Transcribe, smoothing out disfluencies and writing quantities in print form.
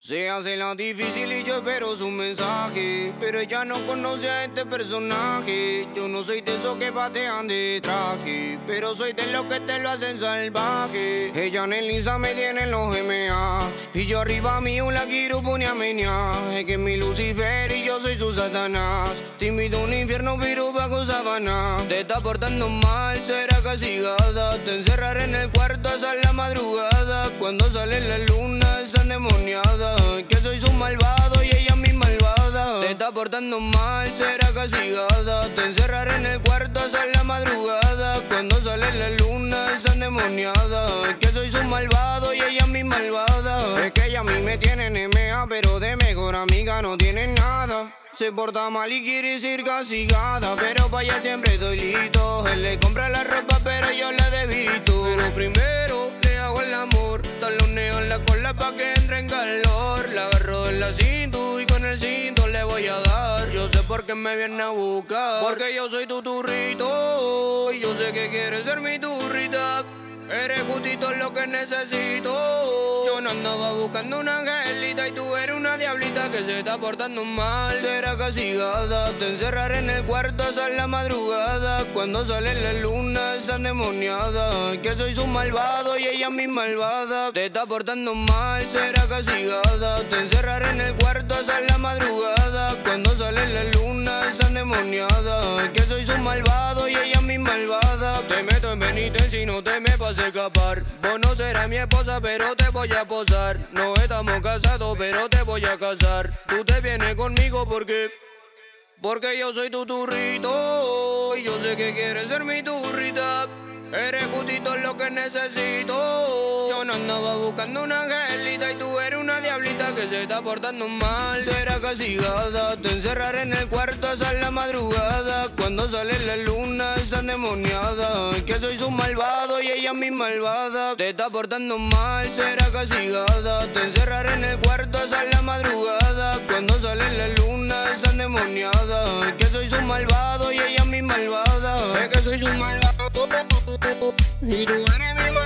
Se hace la difícil y yo espero su mensaje, pero ella no conoce a este personaje. Yo no soy de esos que patean de traje, pero soy de los que te lo hacen salvaje. Ella en el Insta me tiene en los MA, y yo arriba mío la quiero poner a menear. Es que es mi Lucifer y yo soy su Satanás. Te invito a un infierno pero bajo sabana. Te está portando mal, será castigada. Te encerraré en el cuarto hasta la madrugada. Cuando sale la luna está endemoniada, que soy su malvado y ella mi malvada. Te está portando mal, será castigada. Te encerraré en el cuarto hasta la madrugada. Cuando sale la luna está endemoniada, que soy su malvado y ella mi malvada. Es que ella a mí me tiene en MA, pero de mejor amiga no tiene nada. Se porta mal y quiere ser castigada, pero pa' allá siempre doy listo. Él le compra la ropa pero yo la debito. Pero primero le hago el amor, taloneo en la cola pa' que entre en calor. La agarro de la cinta y con el cinto le voy a dar. Yo sé por qué me viene a buscar, porque yo soy tu turrito y yo sé que quieres ser mi turrita. Eres justito lo que necesito. Yo no andaba buscando una angelita y tú eres una diablita que se está portando mal. Será castigada, te encerraré en el cuarto hasta la madrugada. Cuando sale la luna está endemoniada, que soy su malvado y ella mi malvada. Te está portando mal, será castigada. Te encerraré en el cuarto hasta la madrugada. Cuando sale la luna está endemoniada, que soy su malvado y ella mi malvada. Te meto en penitencia y no te me vas a escapar. Vos no serás mi esposa pero te voy a posar. No estamos casados pero te voy a casar. Tú te vienes conmigo porque yo soy tu turrito y yo sé que quieres ser mi turrita. Eres justito lo que necesito. Yo no andaba buscando una angelita y tú eres una diablita que se está portando mal. Será castigada, te encerraré en el cuarto hasta la madrugada. Cuando sale la luna está endemoniada, que soy su malvado y ella mi malvada. Te está portando mal, será castigada. Te encerraré en el cuarto hasta la madrugada. Cuando sale la luna está endemoniada, que soy su malvado y ella mi malvada. Es que soy su malvado y tú eres mi malvado.